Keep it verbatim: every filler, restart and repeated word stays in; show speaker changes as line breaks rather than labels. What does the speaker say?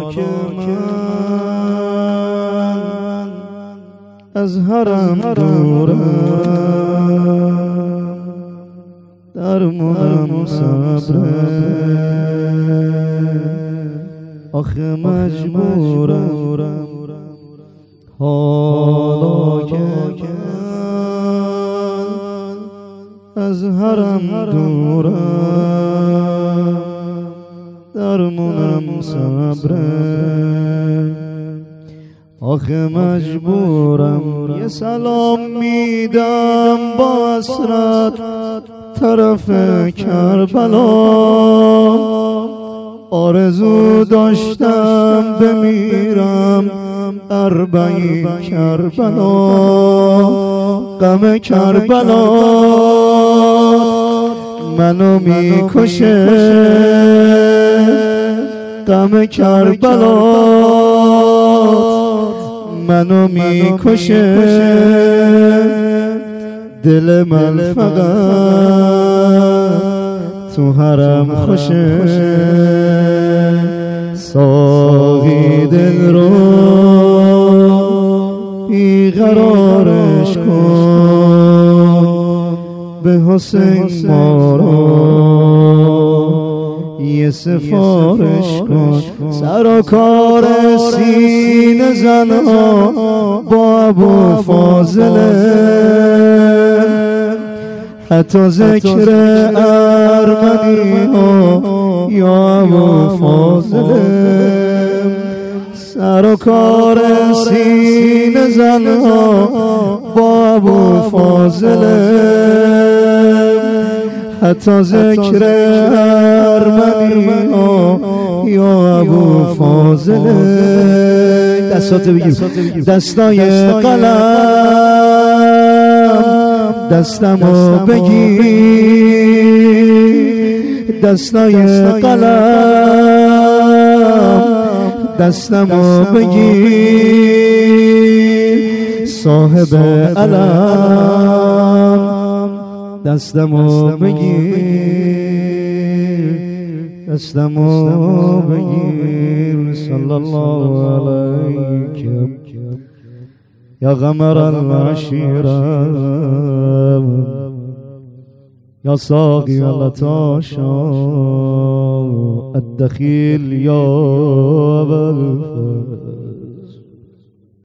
که من از حرم دورم درمونم صبره آخه مجبورم حالا که از حرم دورم درمونم صبره آخه مجبورم یه سلام میدم با حسرت طرف کربلا آرزو داشتم بمیرم اربعین کربلا غم کربلا منو میکشه غم کربلا منو میکشه دل من فقط تو حرم خوشه ساقی دل رو بیقرارش کن به حسین ما رو یه سفارش کن سر و کار سینه زنها با ابو فاضله حتی ذکر ارمنی ها یا ابو فاضله سر و کار سینه زنها با ابو فاضله حتی ذکر ارمنی ها یا ابو فاضله دستاتو بگیر دستای قلم دستمو بگیر دستای قلم دستمو بگیر صاحب علم دستمو بگیر دستمو بگیر صلی الله علیک یا قمر العشیره یا ساقی العطاشا الدخیل یا ابوالفضل